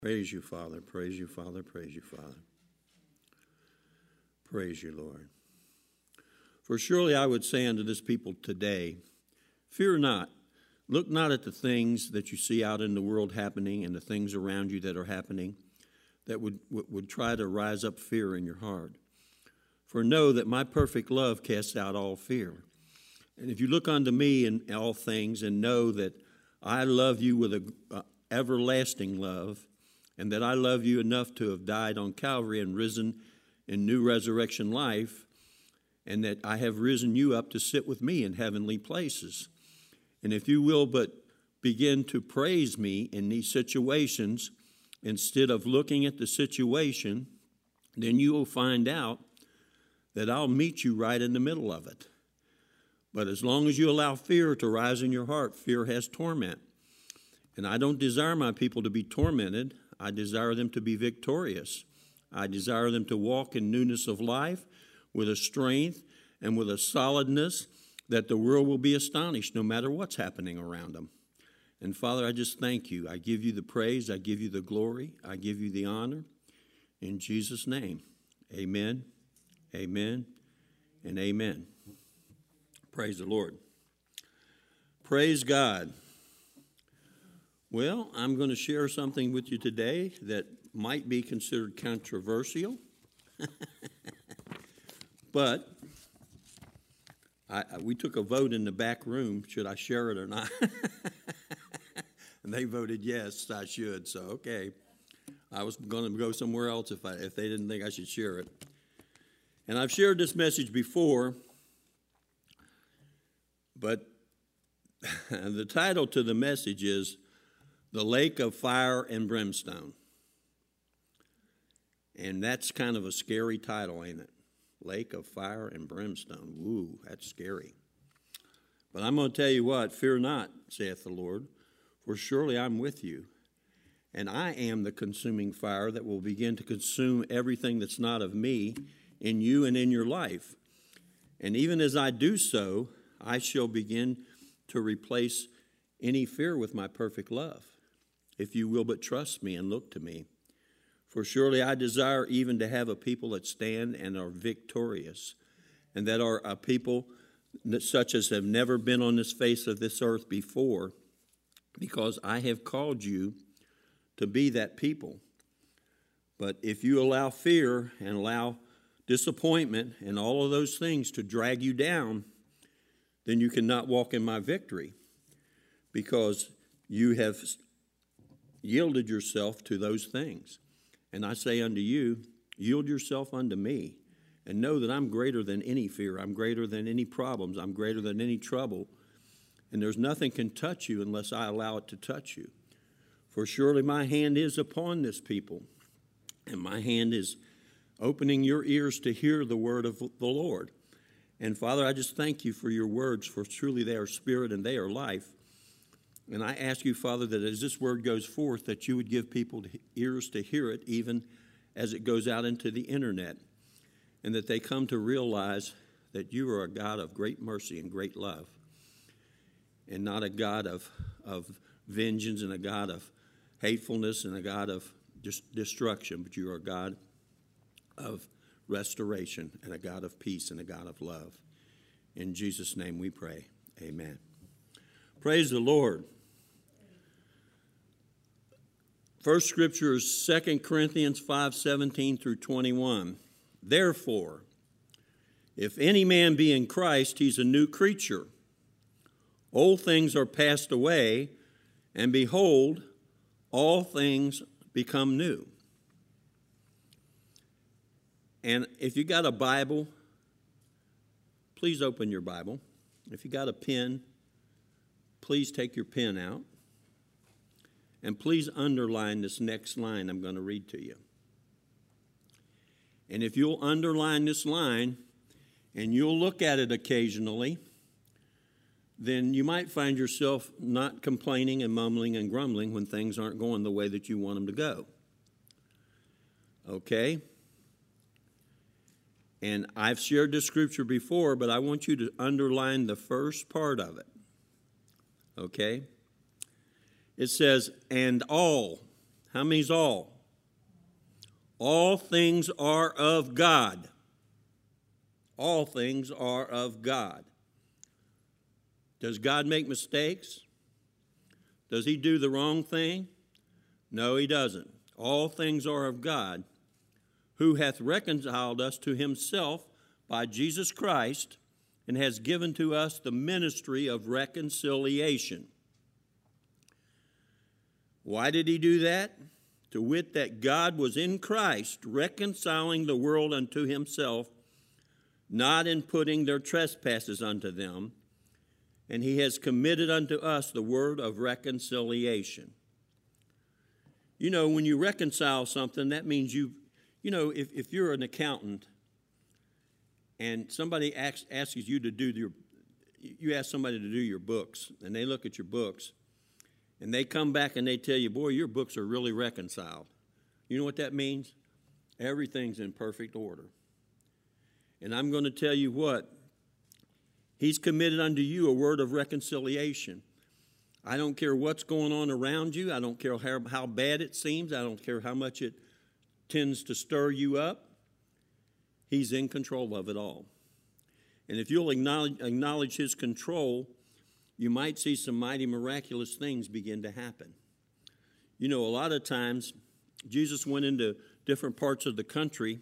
Praise you, Father. Praise you, Father. Praise you, Father. Praise you, Lord. For surely I would say unto this people today, fear not. Look not at the things that you see out in the world happening and the things around you that are happening that would try to rise up fear in your heart. For know that my perfect love casts out all fear. And if you look unto me in all things and know that I love you with an everlasting love, and that I love you enough to have died on Calvary and risen in new resurrection life, and that I have risen you up to sit with me in heavenly places. And if you will but begin to praise me in these situations, instead of looking at the situation, then you will find out that I'll meet you right in the middle of it. But as long as you allow fear to rise in your heart, fear has torment. And I don't desire my people to be tormented. I desire them to be victorious. I desire them to walk in newness of life with a strength and with a solidness that the world will be astonished no matter what's happening around them. And Father, I just thank you. I give you the praise. I give you the glory. I give you the honor. In Jesus' name, amen, amen, and amen. Praise the Lord. Praise God. Well, I'm going to share something with you today that might be considered controversial, but we took a vote in the back room, should I share it or not? And they voted yes, I should, so okay. I was going to go somewhere else if they didn't think I should share it. And I've shared this message before, but the title to the message is The Lake of Fire and Brimstone. And that's kind of a scary title, ain't it? Lake of Fire and Brimstone. Woo, that's scary. But I'm going to tell you what, fear not, saith the Lord, for surely I'm with you. And I am the consuming fire that will begin to consume everything that's not of me in you and in your life. And even as I do so, I shall begin to replace any fear with my perfect love, if you will but trust me and look to me. For surely I desire even to have a people that stand and are victorious, and that are a people such as have never been on this face of this earth before, because I have called you to be that people. But if you allow fear and allow disappointment and all of those things to drag you down, then you cannot walk in my victory, because you have yielded yourself to those things. And I say unto you, yield yourself unto me, and know that I'm greater than any fear. I'm greater than any problems. I'm greater than any trouble. And there's nothing can touch you unless I allow it to touch you. For surely my hand is upon this people, and my hand is opening your ears to hear the word of the Lord. And Father, I just thank you for your words, for truly they are spirit and they are life. And I ask you, Father, that as this word goes forth, that you would give people ears to hear it, even as it goes out into the internet, and that they come to realize that you are a God of great mercy and great love, and not a God of vengeance and a God of hatefulness and a God of destruction, but you are a God of restoration and a God of peace and a God of love. In Jesus' name we pray. Amen. Praise the Lord. First scripture is 2 Corinthians 5:17 through 21. Therefore, if any man be in Christ, he's a new creature. Old things are passed away, and behold, all things become new. And if you got a Bible, please open your Bible. If you got a pen, please take your pen out. And please underline this next line I'm going to read to you. And if you'll underline this line and you'll look at it occasionally, then you might find yourself not complaining and mumbling and grumbling when things aren't going the way that you want them to go. Okay? And I've shared this scripture before, but I want you to underline the first part of it. Okay? It says, and all How many's all? All things are of God. All things are of God. Does God make mistakes? Does he do the wrong thing? No, he doesn't. All things are of God, who hath reconciled us to himself by Jesus Christ, and has given to us the ministry of reconciliation. Why did he do that? To wit, that God was in Christ, reconciling the world unto himself, not in putting their trespasses unto them, and he has committed unto us the word of reconciliation. You know, when you reconcile something, that means if you're an accountant and somebody asks you to do you ask somebody to do your books, and they look at your books, and they come back and they tell you, boy, your books are really reconciled. You know what that means? Everything's in perfect order. And I'm going to tell you what, he's committed unto you a word of reconciliation. I don't care what's going on around you. I don't care how bad it seems. I don't care how much it tends to stir you up. He's in control of it all. And if you'll acknowledge his control, you might see some mighty miraculous things begin to happen. You know, a lot of times, Jesus went into different parts of the country,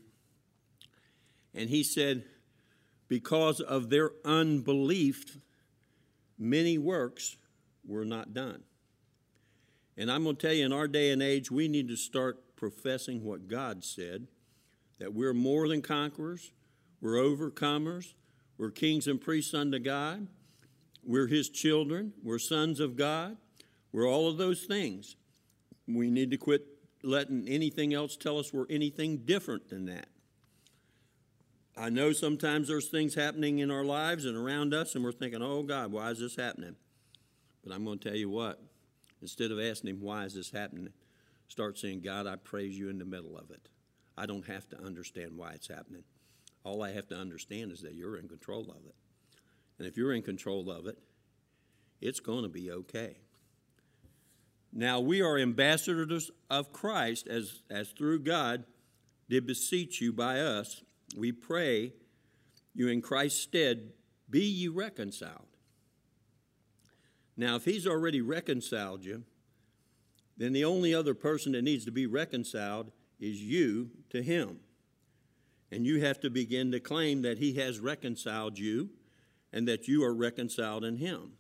and he said, because of their unbelief, many works were not done. And I'm going to tell you, in our day and age, we need to start professing what God said, that we're more than conquerors, we're overcomers, we're kings and priests unto God, we're his children, we're sons of God, we're all of those things. We need to quit letting anything else tell us we're anything different than that. I know sometimes there's things happening in our lives and around us, and we're thinking, oh, God, why is this happening? But I'm going to tell you what, instead of asking him, why is this happening, start saying, God, I praise you in the middle of it. I don't have to understand why it's happening. All I have to understand is that you're in control of it. And if you're in control of it, it's going to be okay. Now, we are ambassadors of Christ, as through God did beseech you by us. We pray you in Christ's stead, be ye reconciled. Now, if he's already reconciled you, then the only other person that needs to be reconciled is you to him. And you have to begin to claim that he has reconciled you and that you are reconciled in him.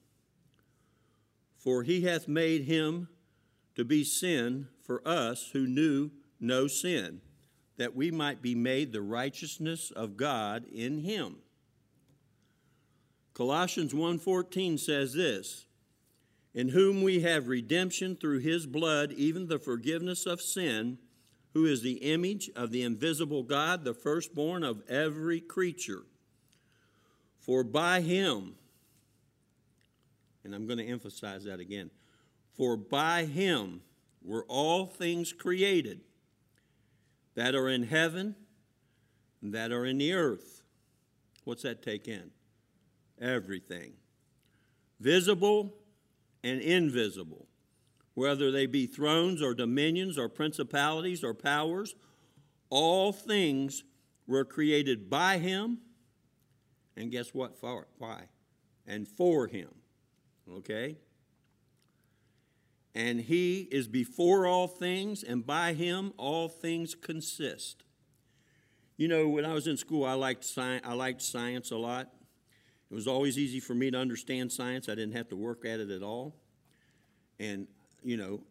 For he hath made him to be sin for us who knew no sin, that we might be made the righteousness of God in him. Colossians 1:14 says this, in whom we have redemption through his blood, even the forgiveness of sin, who is the image of the invisible God, the firstborn of every creature. For by him, and I'm going to emphasize that again, for by him were all things created that are in heaven and that are in the earth. What's that take in? Everything. Visible and invisible, whether they be thrones or dominions or principalities or powers, all things were created by him, and guess what? For why? And for him. Okay? And he is before all things, and by him all things consist. You know, when I was in school, I liked science a lot. It was always easy for me to understand science. I didn't have to work at it at all. And, you know,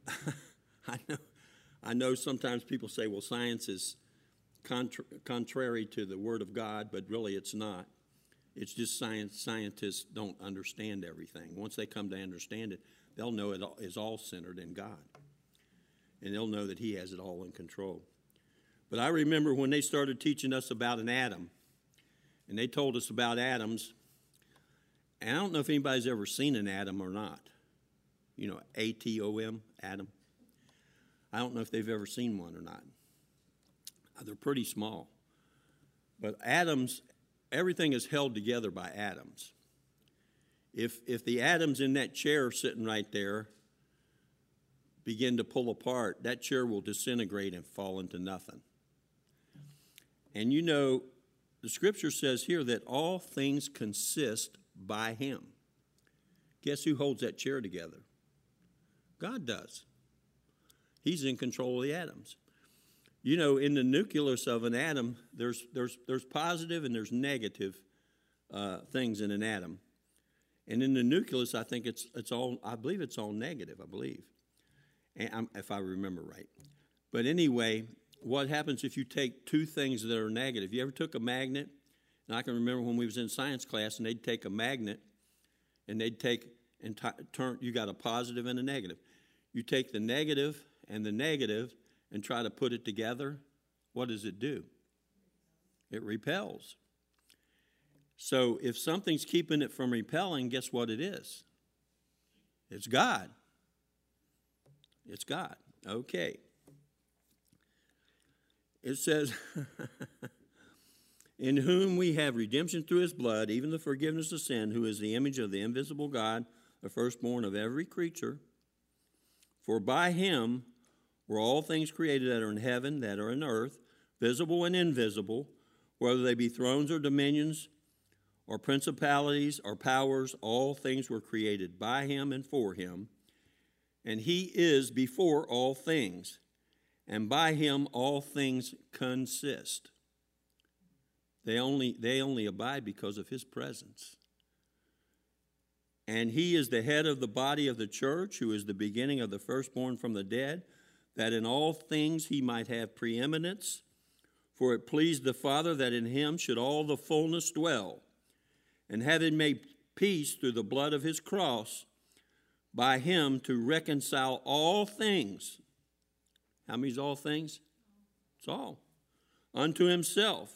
I know sometimes people say, well, science is contrary to the Word of God, but really it's not. It's just scientists don't understand everything. Once they come to understand it, they'll know it is all centered in God. And they'll know that he has it all in control. But I remember when they started teaching us about an atom, and they told us about atoms, and I don't know if anybody's ever seen an atom or not. You know, atom, atom. I don't know if they've ever seen one or not. They're pretty small. But atoms, everything is held together by atoms. If the atoms in that chair sitting right there begin to pull apart, that chair will disintegrate and fall into nothing. And you know, the scripture says here that all things consist by him. Guess who holds that chair together? God does. He's in control of the atoms. You know, in the nucleus of an atom, there's positive and there's negative things in an atom. And in the nucleus, I think I believe it's all negative, I believe, if I remember right. But anyway, what happens if you take two things that are negative? You ever took a magnet? And I can remember when we was in science class, and they'd take a magnet, and they'd take and turn. You got a positive and a negative. You take the negative and the negative and try to put it together. What does it do? It repels. So if something's keeping it from repelling, guess what it is? It's God. It's God. Okay. It says, in whom we have redemption through his blood, even the forgiveness of sin, who is the image of the invisible God, the firstborn of every creature. For by him were all things created that are in heaven, that are in earth, visible and invisible, whether they be thrones or dominions, or principalities or powers, all things were created by him and for him. And he is before all things, and by him all things consist. They only abide because of his presence. And he is the head of the body of the church, who is the beginning of the firstborn from the dead, that in all things he might have preeminence. For it pleased the Father that in him should all the fullness dwell, and having made peace through the blood of his cross, by him to reconcile all things. How many's all things? It's all. Unto himself.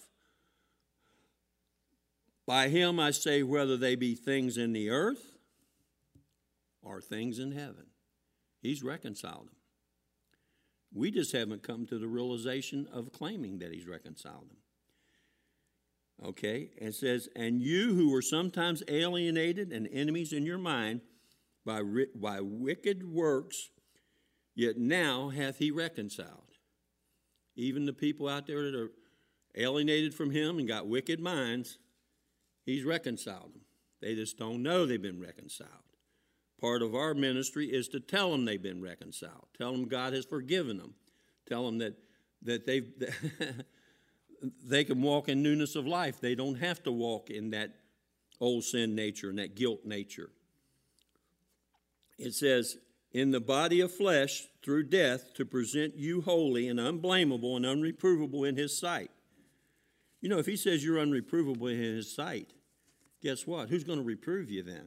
By him I say, whether they be things in the earth or things in heaven. He's reconciled them. We just haven't come to the realization of claiming that he's reconciled them. Okay, and it says, and you who were sometimes alienated and enemies in your mind by wicked works, yet now hath he reconciled. Even the people out there that are alienated from him and got wicked minds, he's reconciled them. They just don't know they've been reconciled. Part of our ministry is to tell them they've been reconciled. Tell them God has forgiven them. Tell them that they've they can walk in newness of life. They don't have to walk in that old sin nature and that guilt nature. It says, in the body of flesh through death, to present you holy and unblameable and unreprovable in his sight. You know, if he says you're unreprovable in his sight, guess what? Who's going to reprove you then?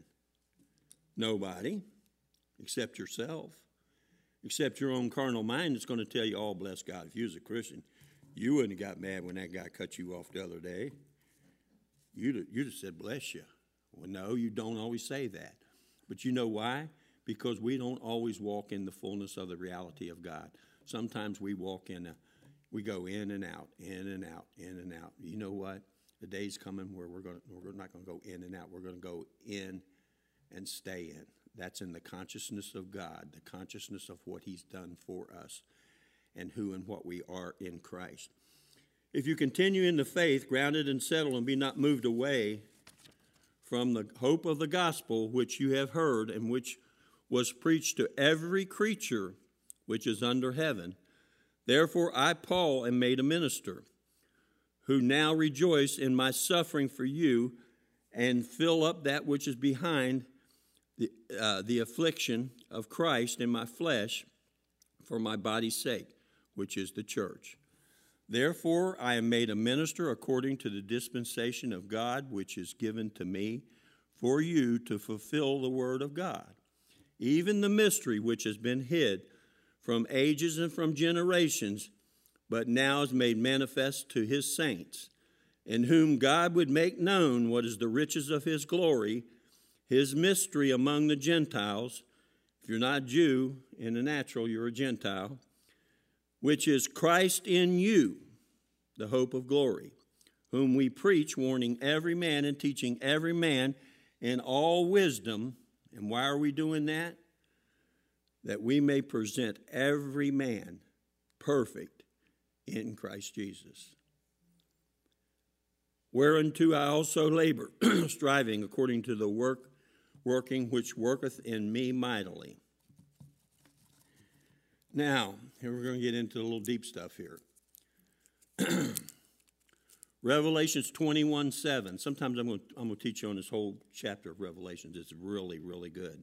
Nobody, except yourself, except your own carnal mind that's going to tell you, oh, bless God, if you was a Christian, you wouldn't have got mad when that guy cut you off the other day. You'd have said, bless you. Well, no, you don't always say that. But you know why? Because we don't always walk in the fullness of the reality of God. Sometimes we walk we go in and out, in and out, in and out. You know what? The day's coming where we're not going to go in and out. We're going to go in and stay in. That's in the consciousness of God, the consciousness of what he's done for us and who and what we are in Christ. If you continue in the faith, grounded and settled, and be not moved away from the hope of the gospel which you have heard and which was preached to every creature which is under heaven, therefore I, Paul, am made a minister, who now rejoice in my suffering for you and fill up that which is behind the affliction of Christ in my flesh for my body's sake, which is the church. Therefore I am made a minister according to the dispensation of God, which is given to me for you to fulfill the word of God, even the mystery which has been hid from ages and from generations, but now is made manifest to his saints, in whom God would make known what is the riches of his glory, his mystery among the Gentiles. If you're not Jew in the natural, you're a Gentile, which is Christ in you, the hope of glory, whom we preach, warning every man and teaching every man in all wisdom. And why are we doing that? that we may present every man perfect in Christ Jesus. Whereunto I also labor, striving according to the working which worketh in me mightily. Now, here we're going to get into a little deep stuff here. Revelations 21:7. Sometimes I'm going to teach you on this whole chapter of Revelations. It's really, really good.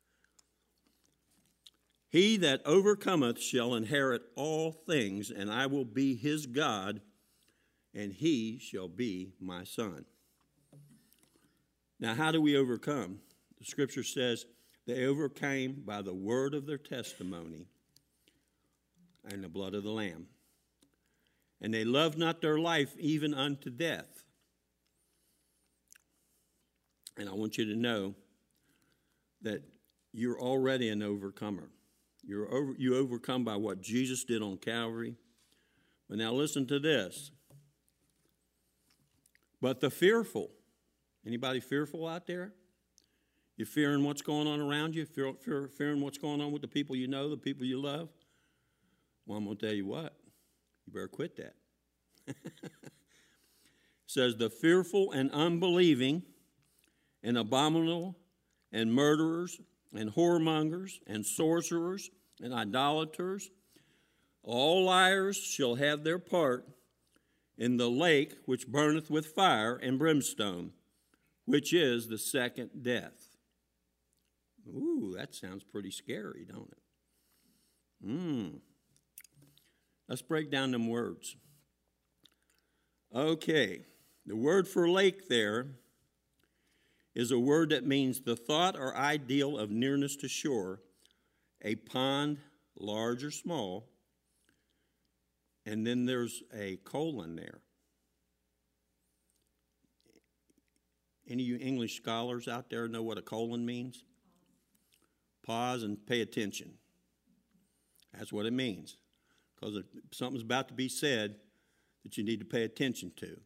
He that overcometh shall inherit all things, and I will be his God, and he shall be my son. Now, how do we overcome? The scripture says they overcame by the word of their testimony and the blood of the Lamb. And they loved not their life even unto death. And I want you to know that you're already an overcomer. You overcome by what Jesus did on Calvary. But now listen to this. But the fearful, anybody fearful out there? You fearing what's going on around you? Fearing what's going on with the people you know, the people you love? Well, I'm going to tell you what. You better quit that. It says, the fearful and unbelieving and abominable and murderers and whoremongers and sorcerers and idolaters, all liars shall have their part in the lake which burneth with fire and brimstone, which is the second death. Ooh, that sounds pretty scary, don't it? Let's break down them words. Okay, the word for lake there is a word that means the thought or ideal of nearness to shore, a pond, large or small, and then there's a colon there. Any of you English scholars out there know what a colon means? Pause and pay attention. That's what it means. Because something's about to be said that you need to pay attention to.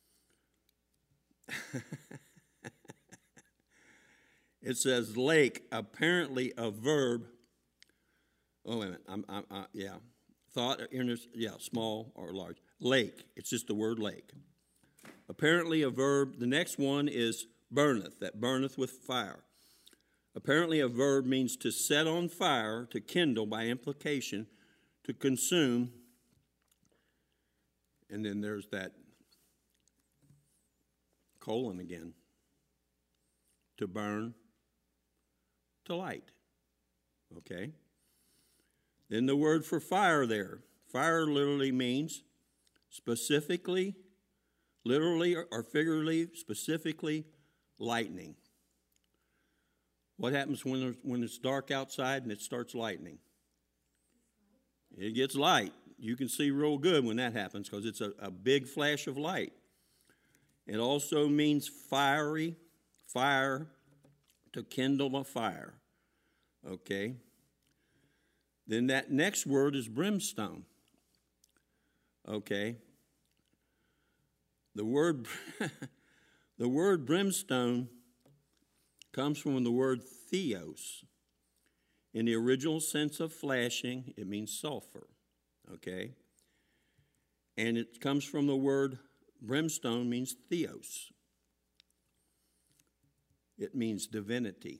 It says lake, apparently a verb. Oh, wait a minute. Thought, small or large. Lake, it's just the word lake. Apparently a verb. The next one is burneth, that burneth with fire. Apparently a verb means to set on fire, to kindle by implication, to consume. And then there's that colon again. To burn, to light. Okay? Then the word for fire there. Fire literally means specifically, literally or figuratively, specifically, lightning. What happens when it's dark outside and it starts lightning? It gets light. You can see real good when that happens because it's a big flash of light. It also means fire, to kindle a fire. Okay? Then that next word is brimstone. Okay? The word brimstone comes from the word theos. In the original sense of flashing, it means sulfur. Okay? And it comes from the word brimstone means theos. It means divinity.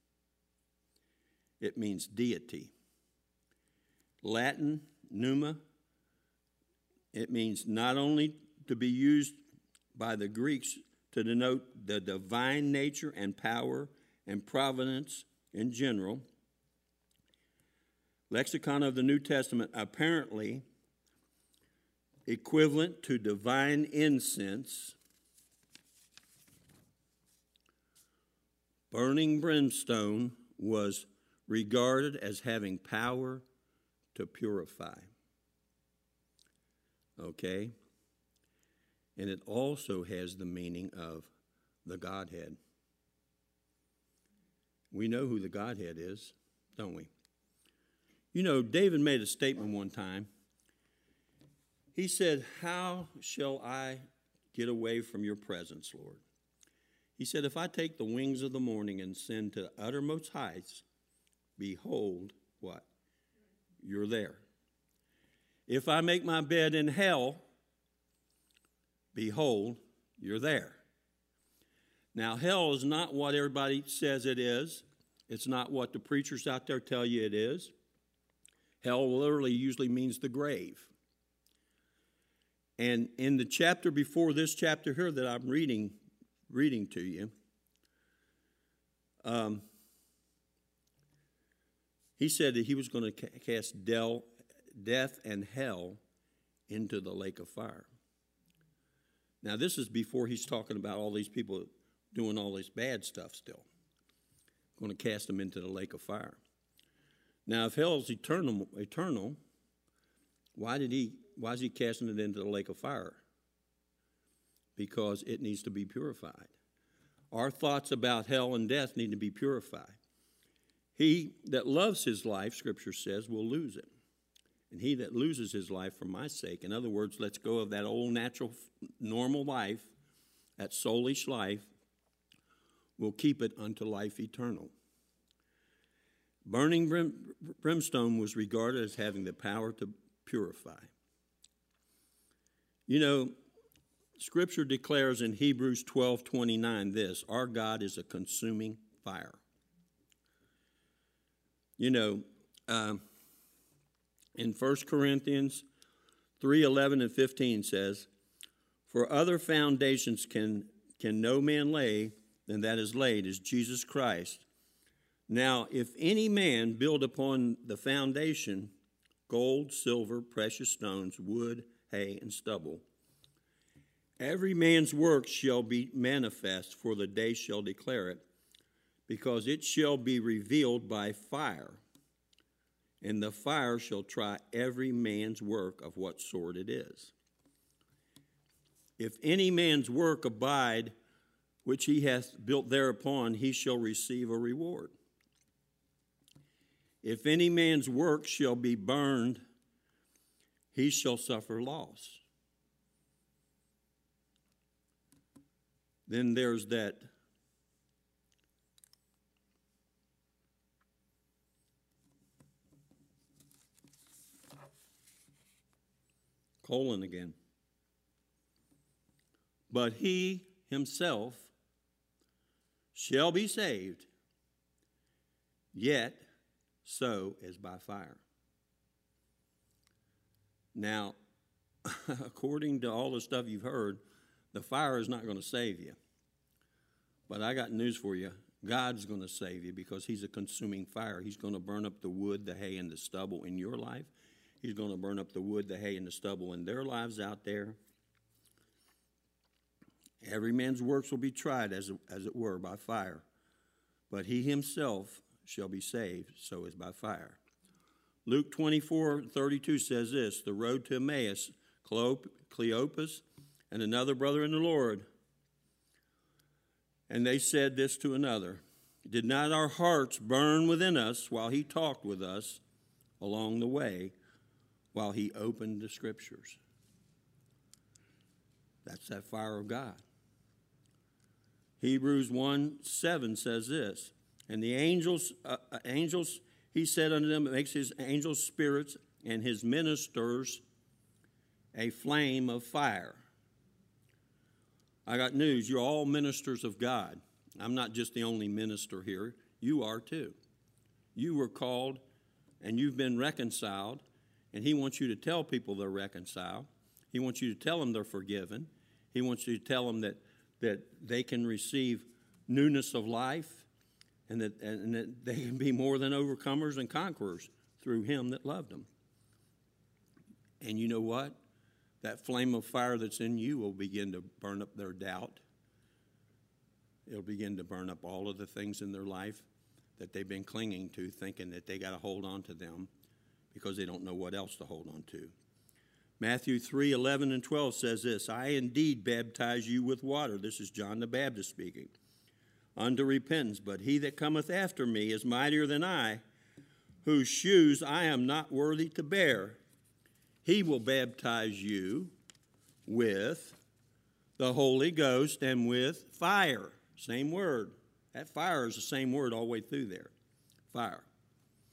It means deity. Latin, pneuma, it means not only to be used by the Greeks to denote the divine nature and power and providence in general. Lexicon of the New Testament, apparently equivalent to divine incense, burning brimstone was regarded as having power to purify. Okay? And it also has the meaning of the Godhead. We know who the Godhead is, don't we? You know, David made a statement one time. He said, "How shall I get away from your presence, Lord?" He said, "If I take the wings of the morning and ascend to uttermost heights, behold, what? You're there. If I make my bed in hell, behold, you're there. Now, hell is not what everybody says it is. It's not what the preachers out there tell you it is. Hell literally usually means the grave. And in the chapter before this chapter here that I'm reading to you, he said that he was going to cast death and hell into the lake of fire. Now, this is before he's talking about all these people doing all this bad stuff still. Going to cast them into the lake of fire. Now, if hell is eternal, why is he casting it into the lake of fire? Because it needs to be purified. Our thoughts about hell and death need to be purified. He that loves his life, Scripture says, will lose it. And he that loses his life for my sake, in other words, let's go of that old natural, normal life, that soulish life, will keep it unto life eternal. Burning brimstone was regarded as having the power to purify. You know, Scripture declares in Hebrews 12:29 this, our God is a consuming fire. You know, in 1 Corinthians 3:11 and 15 says, for other foundations can no man lay than that is laid, is Jesus Christ. Now, if any man build upon the foundation gold, silver, precious stones, wood, hay, and stubble, every man's work shall be manifest, for the day shall declare it, because it shall be revealed by fire, and the fire shall try every man's work of what sort it is. If any man's work abide, which he hath built thereupon, he shall receive a reward. If any man's work shall be burned, he shall suffer loss. Then there's that colon again. But he himself shall be saved, yet so as by fire. Now, according to all the stuff you've heard, the fire is not going to save you. But I got news for you. God's going to save you because he's a consuming fire. He's going to burn up the wood, the hay, and the stubble in your life. He's going to burn up the wood, the hay, and the stubble in their lives out there. Every man's works will be tried, as it were, by fire. But he himself shall be saved, so as by fire. Luke 24:32 says this, the road to Emmaus, Cleopas and another brother in the Lord. And they said this to another, did not our hearts burn within us while he talked with us along the way, while he opened the Scriptures? That's that fire of God. Hebrews 1:7 says this, and the angels, he said unto them, it makes his angels spirits and his ministers a flame of fire. I got news, you're all ministers of God. I'm not just the only minister here. You are too. You were called and you've been reconciled, and he wants you to tell people they're reconciled. He wants you to tell them they're forgiven. He wants you to tell them that they can receive newness of life, and that they can be more than overcomers and conquerors through him that loved them. And you know what? That flame of fire that's in you will begin to burn up their doubt. It'll begin to burn up all of the things in their life that they've been clinging to, thinking that they got to hold on to them because they don't know what else to hold on to. Matthew 3:11 and 12 says this, I indeed baptize you with water. This is John the Baptist speaking. Unto repentance, but he that cometh after me is mightier than I, whose shoes I am not worthy to bear. He will baptize you with the Holy Ghost and with fire. Same word. That fire is the same word all the way through there. Fire.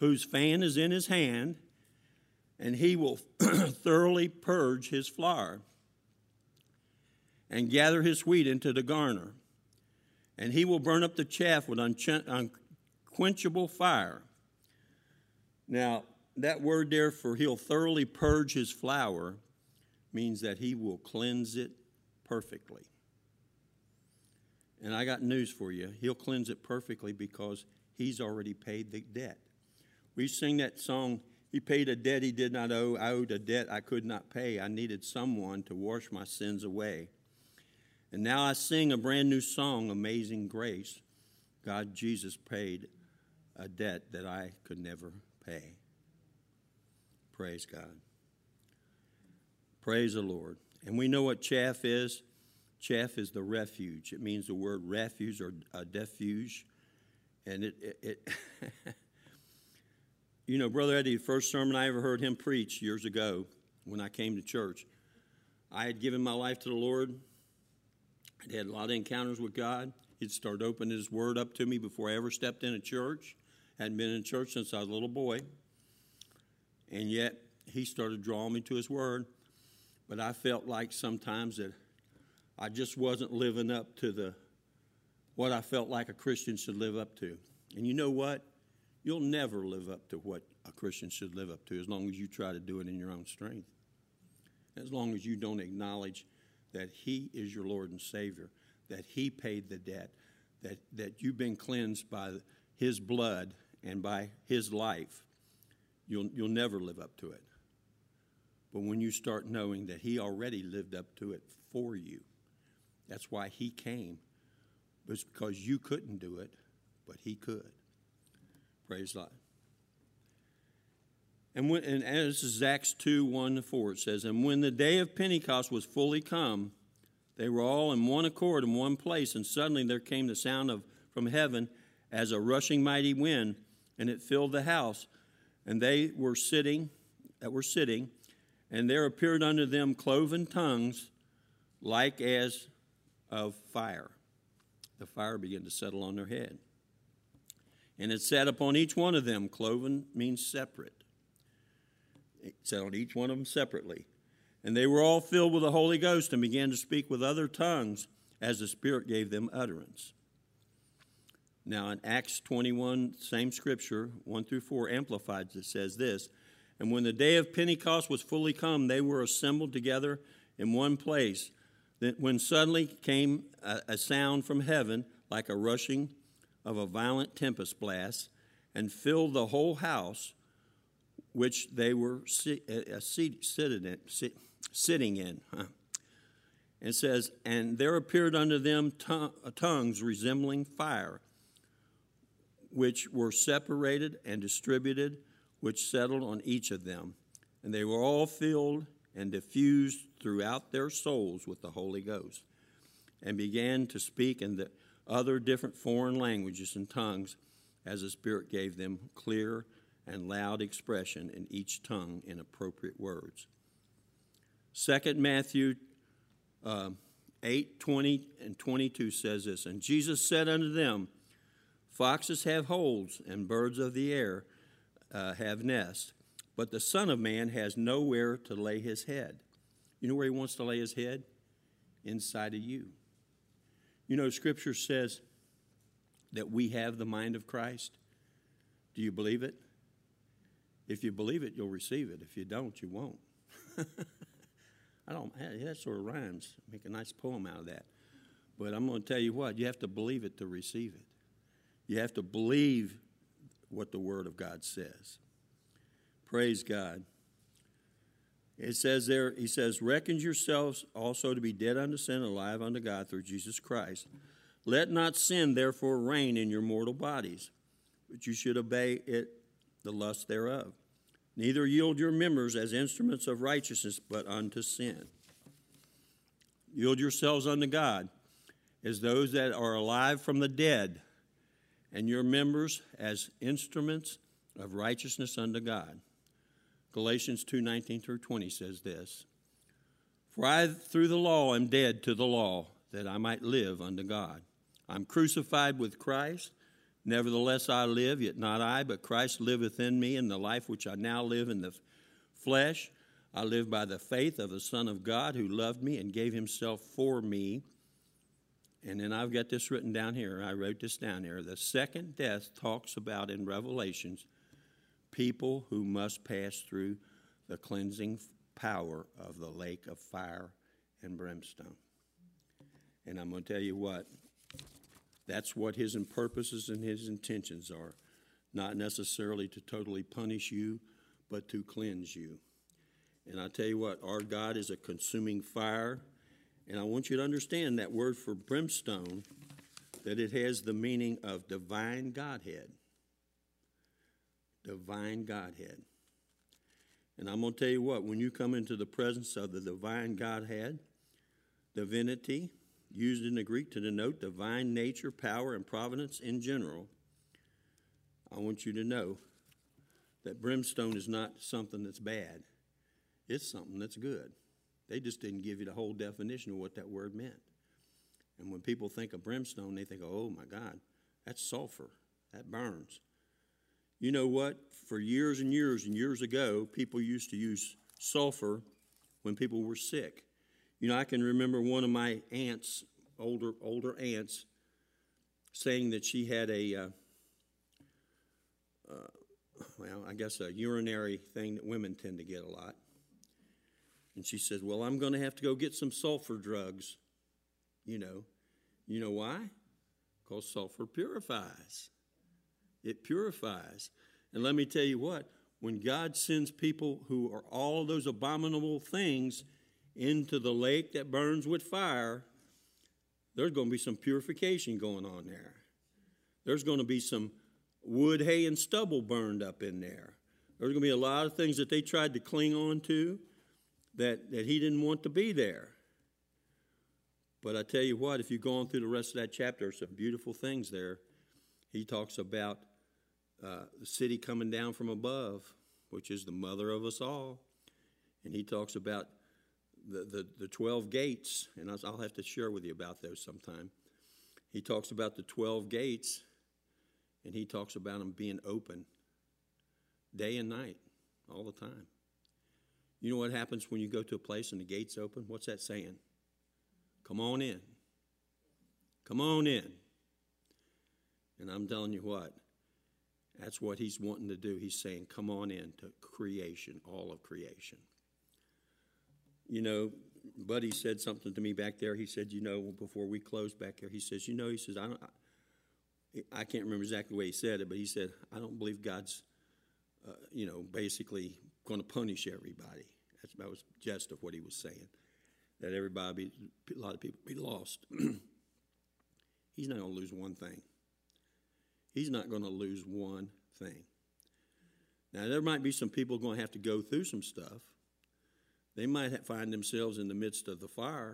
whose fan is in his hand, and he will thoroughly purge his flour and gather his wheat into the garner. And he will burn up the chaff with unquenchable fire. Now, that word there for he'll thoroughly purge his flour means that he will cleanse it perfectly. And I got news for you. He'll cleanse it perfectly because he's already paid the debt. We sing that song, he paid a debt he did not owe. I owed a debt I could not pay. I needed someone to wash my sins away. And now I sing a brand new song, Amazing Grace. God, Jesus paid a debt that I could never pay. Praise God. Praise the Lord. And we know what chaff is. Chaff is the refuge. It means the word refuge or defuge. And it you know, Brother Eddie, the first sermon I ever heard him preach years ago when I came to church, I had given my life to the Lord. I had a lot of encounters with God. He'd started opening his word up to me before I ever stepped in a church. Hadn't been in church since I was a little boy. And yet, he started drawing me to his word. But I felt like sometimes that I just wasn't living up to what I felt like a Christian should live up to. And you know what? You'll never live up to what a Christian should live up to as long as you try to do it in your own strength. As long as you don't acknowledge that he is your Lord and Savior, that he paid the debt, that you've been cleansed by his blood and by his life, you'll never live up to it. But when you start knowing that he already lived up to it for you, that's why he came. It's because you couldn't do it, but he could. Praise God. And this is Acts 2, 1-4, it says, and when the day of Pentecost was fully come, they were all in one accord in one place, and suddenly there came the sound from heaven as a rushing mighty wind, and it filled the house. And they were sitting, and there appeared unto them cloven tongues like as of fire. The fire began to settle on their head. And it sat upon each one of them. Cloven means separate. It sat on each one of them separately. And they were all filled with the Holy Ghost and began to speak with other tongues as the Spirit gave them utterance. Now in Acts 21, same scripture, 1-4, Amplified, it says this, and when the day of Pentecost was fully come, they were assembled together in one place. Then when suddenly came a sound from heaven like a rushing of a violent tempest blast, and filled the whole house which they were sitting in. It says, and there appeared unto them tongues resembling fire, which were separated and distributed, which settled on each of them. And they were all filled and diffused throughout their souls with the Holy Ghost, and began to speak in the other different foreign languages and tongues as the Spirit gave them clear and loud expression in each tongue in appropriate words. 2 Matthew 8, 20 and 22 says this, and Jesus said unto them, foxes have holes, and birds of the air have nests, but the Son of Man has nowhere to lay his head. You know where he wants to lay his head? Inside of you. You know, Scripture says that we have the mind of Christ. Do you believe it? If you believe it, you'll receive it. If you don't, you won't. That sort of rhymes. Make a nice poem out of that. But I'm going to tell you what, you have to believe it to receive it. You have to believe what the Word of God says. Praise God. It says there, he says, reckon yourselves also to be dead unto sin, alive unto God through Jesus Christ. Let not sin therefore reign in your mortal bodies, but you should obey it, the lust thereof. Neither yield your members as instruments of righteousness, but unto sin. Yield yourselves unto God as those that are alive from the dead, and your members as instruments of righteousness unto God. Galatians 2:19-20 says this, for I through the law am dead to the law, that I might live unto God. I'm crucified with Christ. Nevertheless I live, yet not I, but Christ liveth in me, and the life which I now live in the flesh, I live by the faith of the Son of God who loved me and gave himself for me. And then I've got this written down here. I wrote this down here. The second death talks about in Revelations people who must pass through the cleansing power of the lake of fire and brimstone. And I'm going to tell you what, that's what his purposes and his intentions are. Not necessarily to totally punish you, but to cleanse you. And I tell you what, our God is a consuming fire. And I want you to understand that word for brimstone, that it has the meaning of divine Godhead. Divine Godhead. And I'm going to tell you what, when you come into the presence of the divine Godhead, divinity, used in the Greek to denote divine nature, power, and providence in general, I want you to know that brimstone is not something that's bad. It's something that's good. They just didn't give you the whole definition of what that word meant. And when people think of brimstone, they think, oh my God, that's sulfur. That burns. You know what? For years and years and years ago, people used to use sulfur when people were sick. You know, I can remember one of my aunts, older aunts, saying that she had a urinary thing that women tend to get a lot. And she said, well, I'm going to have to go get some sulfur drugs. You know why? Because sulfur purifies. It purifies. And let me tell you what, when God sends people who are all those abominable things into the lake that burns with fire, there's going to be some purification going on there. There's going to be some wood, hay, and stubble burned up in there. There's going to be a lot of things that they tried to cling on to that he didn't want to be there. But I tell you what, if you go on through the rest of that chapter, there's some beautiful things there. He talks about the city coming down from above, which is the mother of us all. And he talks about the 12 gates, and I'll have to share with you about those sometime. He talks about the 12 gates, and he talks about them being open day and night, all the time. You know what happens when you go to a place and the gate's open? What's that saying? Come on in. Come on in. And I'm telling you what, that's what he's wanting to do. He's saying, come on in to creation, all of creation. You know, Buddy said something to me back there. He said, before we closed back there, he says, I can't remember exactly the way he said it, but he said, I don't believe God's, basically going to punish everybody. That was just of what he was saying, that a lot of people be lost. He's not going to lose one thing. He's not going to lose one thing. Now, there might be some people going to have to go through some stuff. They might find themselves in the midst of the fire.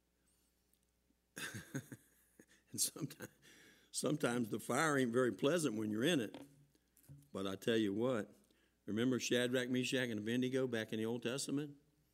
And sometimes the fire ain't very pleasant when you're in it. But I tell you what, remember Shadrach, Meshach, and Abednego back in the Old Testament?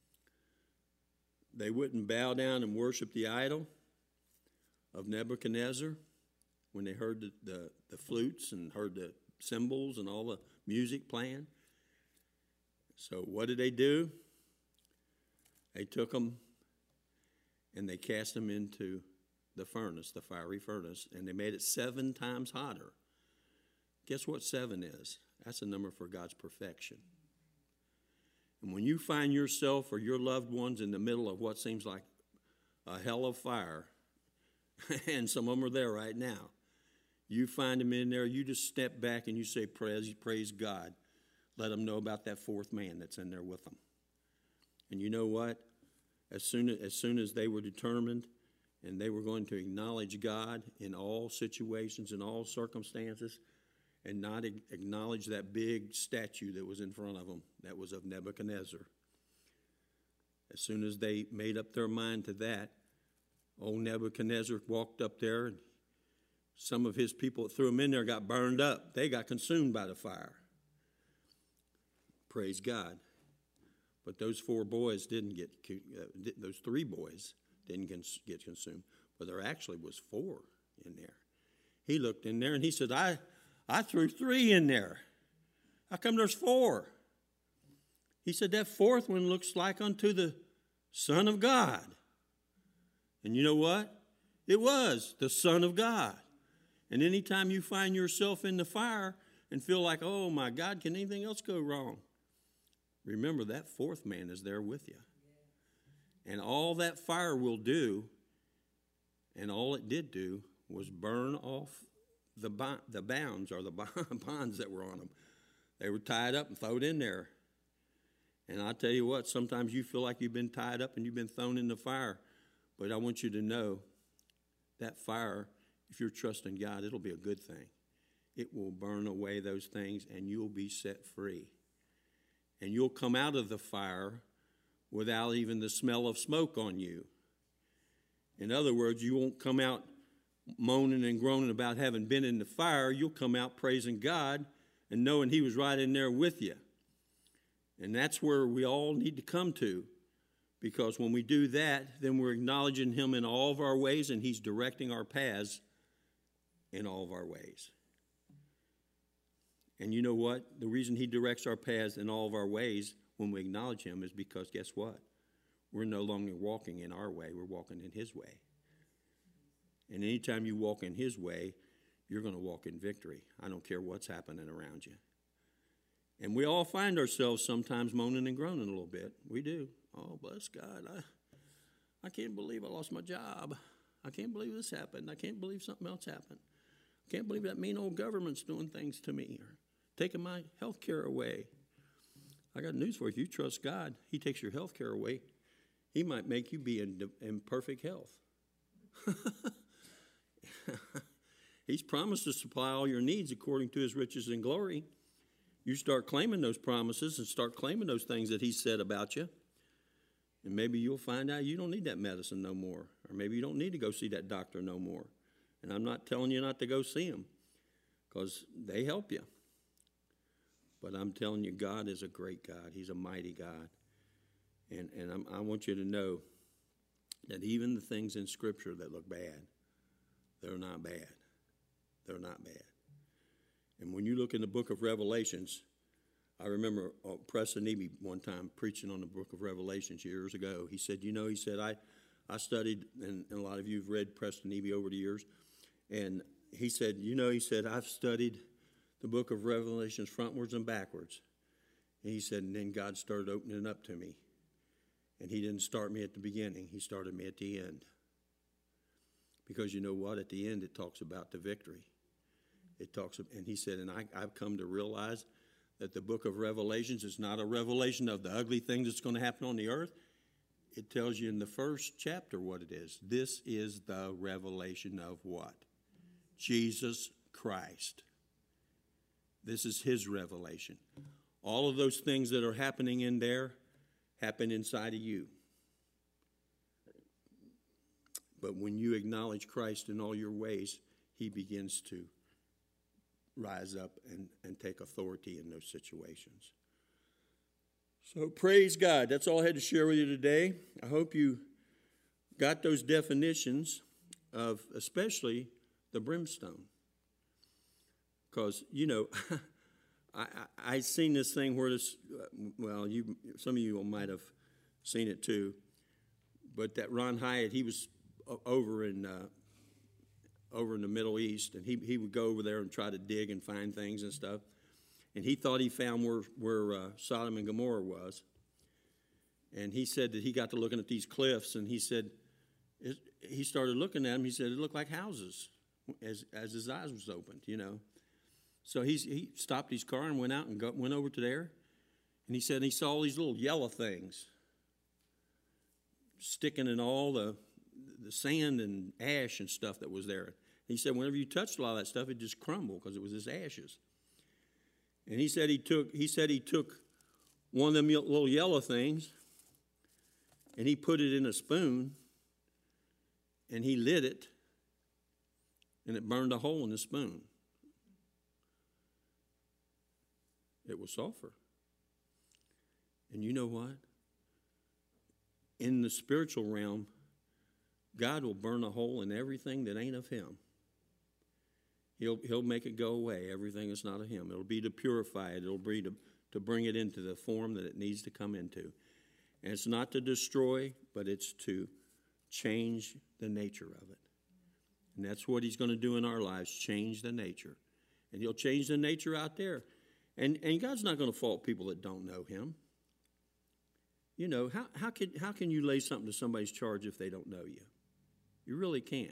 They wouldn't bow down and worship the idol of Nebuchadnezzar when they heard the flutes and heard the cymbals and all the music playing. So what did they do? They took them and they cast them into the furnace, the fiery furnace, and they made it 7 times hotter. Guess what 7 is? That's a number for God's perfection. And when you find yourself or your loved ones in the middle of what seems like a hell of fire, and some of them are there right now, you find them in there, you just step back and you say, praise God. Let them know about that 4th man that's in there with them. And you know what? As soon as they were determined and they were going to acknowledge God in all situations, in all circumstances, and not acknowledge that big statue that was in front of them, that was of Nebuchadnezzar. As soon as they made up their mind to that, old Nebuchadnezzar walked up there, and some of his people that threw him in there got burned up. They got consumed by the fire. Praise God. But those 4 boys didn't get, those 3 boys didn't get consumed. But there actually was 4 in there. He looked in there and he said, I threw 3 in there. How come there's 4? He said, that 4th one looks like unto the Son of God. And you know what? It was the Son of God. And anytime you find yourself in the fire and feel like, oh my God, can anything else go wrong? Remember that 4th man is there with you. And all that fire will do, and all it did do, was burn off the bounds or the bonds that were on them. They were tied up and thrown in there. And I tell you what, sometimes you feel like you've been tied up and you've been thrown in the fire. But I want you to know that fire, if you're trusting God, it'll be a good thing. It will burn away those things and you'll be set free. And you'll come out of the fire without even the smell of smoke on you. In other words, you won't come out moaning and groaning about having been in the fire. You'll come out praising God and knowing He was right in there with you. And that's where we all need to come to. Because when we do that, then we're acknowledging Him in all of our ways, and He's directing our paths in all of our ways. And you know what? The reason He directs our paths in all of our ways when we acknowledge Him is because, guess what? We're no longer walking in our way. We're walking in His way. And anytime you walk in His way, you're going to walk in victory. I don't care what's happening around you. And we all find ourselves sometimes moaning and groaning a little bit. We do. Oh, bless God. I can't believe I lost my job. I can't believe this happened. I can't believe something else happened. I can't believe that mean old government's doing things to me or taking my health care away. I got news for you. If you trust God, He takes your health care away. He might make you be in perfect health. He's promised to supply all your needs according to His riches and glory. You start claiming those promises and start claiming those things that He said about you. And maybe you'll find out you don't need that medicine no more. Or maybe you don't need to go see that doctor no more. And I'm not telling you not to go see them because they help you. But I'm telling you, God is a great God. He's a mighty God. And I want you to know that even the things in Scripture that look bad, they're not bad. They're not bad. And when you look in the book of Revelations, I remember Preston Eby one time preaching on the book of Revelations years ago. He said, I studied, and a lot of you have read Preston Eby over the years, and he said, I've studied the book of Revelations frontwards and backwards. And he said, and then God started opening it up to me. And He didn't start me at the beginning. He started me at the end. Because you know what? At the end, it talks about the victory. And he said, and I've come to realize that the book of Revelations is not a revelation of the ugly things that's going to happen on the earth. It tells you in the first chapter what it is. This is the revelation of what? Jesus Christ. This is His revelation. All of those things that are happening in there happen inside of you. But when you acknowledge Christ in all your ways, He begins to rise up and take authority in those situations. So praise God. That's all I had to share with you today. I hope you got those definitions of especially the brimstone. Because, I seen this thing where this, some of you might have seen it too, but that Ron Hyatt, he was over in the Middle East, and he would go over there and try to dig and find things and stuff, and he thought he found where Sodom and Gomorrah was, and he said that he got to looking at these cliffs, and he said, he started looking at them, he said it looked like houses as his eyes was opened, So he stopped his car and went out and went over to there. And he said he saw all these little yellow things sticking in all the sand and ash and stuff that was there. He said whenever you touched a lot of that stuff, it just crumbled because it was his ashes. And he said he took one of them little yellow things and he put it in a spoon and he lit it and it burned a hole in the spoon. It was sulfur. And you know what? In the spiritual realm, God will burn a hole in everything that ain't of Him. He'll make it go away, everything that's not of him. It'll be to purify it. It'll be to bring it into the form that it needs to come into. And it's not to destroy, but it's to change the nature of it. And that's what he's going to do in our lives, change the nature. And he'll change the nature out there. And God's not going to fault people that don't know him. You know, how can you lay something to somebody's charge if they don't know you? You really can't.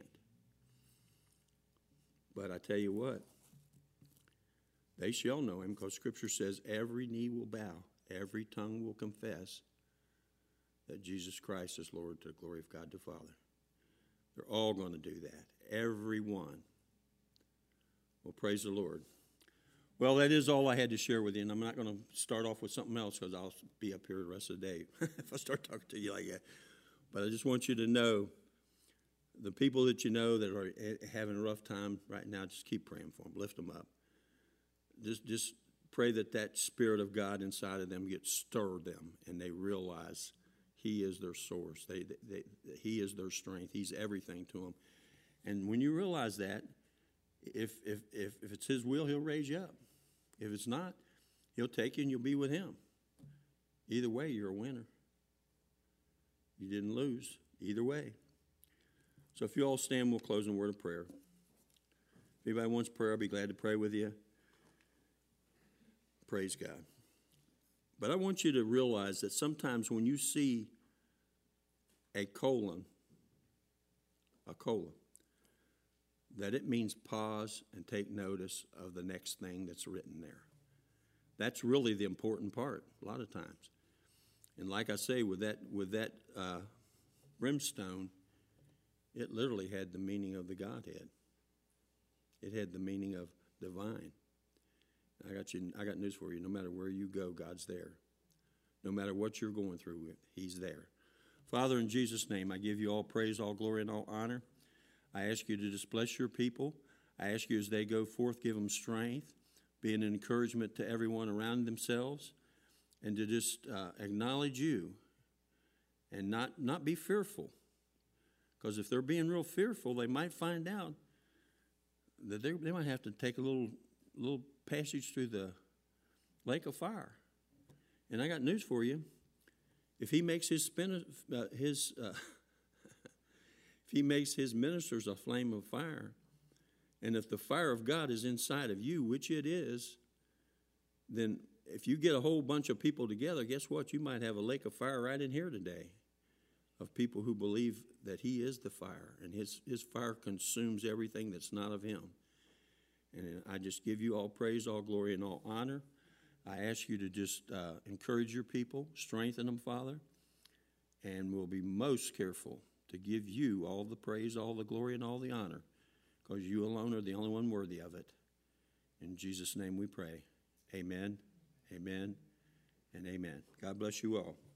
But I tell you what, they shall know him, because Scripture says every knee will bow, every tongue will confess that Jesus Christ is Lord, to the glory of God the Father. They're all going to do that, every one. Well, praise the Lord. Well, that is all I had to share with you, and I'm not going to start off with something else, because I'll be up here the rest of the day if I start talking to you like that. But I just want you to know, the people that you know that are having a rough time right now, just keep praying for them. Lift them up. Just pray that that Spirit of God inside of them gets stirred them, and they realize he is their source. He is their strength. He's everything to them. And when you realize that, if it's his will, he'll raise you up. If it's not, he'll take you and you'll be with him. Either way, you're a winner. You didn't lose. Either way. So if you all stand, we'll close in a word of prayer. If anybody wants prayer, I'll be glad to pray with you. Praise God. But I want you to realize that sometimes when you see a colon, that it means pause and take notice of the next thing that's written there. That's really the important part a lot of times. And like I say, with that brimstone, it literally had the meaning of the Godhead. It had the meaning of divine. I got news for you. No matter where you go, God's there. No matter what you're going through with, he's there. Father, in Jesus' name, I give you all praise, all glory, and all honor. I ask you to just bless your people. I ask you as they go forth, give them strength, be an encouragement to everyone around themselves, and to just acknowledge you and not be fearful. Because if they're being real fearful, they might find out that they might have to take a little passage through the lake of fire. And I got news for you. If he makes if he makes his ministers a flame of fire, and if the fire of God is inside of you, which it is, then if you get a whole bunch of people together, guess what? You might have a lake of fire right in here today of people who believe that he is the fire, and his fire consumes everything that's not of him. And I just give you all praise, all glory, and all honor. I ask you to just encourage your people, strengthen them, Father, and we'll be most careful to give you all the praise, all the glory, and all the honor, because you alone are the only one worthy of it. In Jesus' name we pray. Amen, amen, and amen. God bless you all.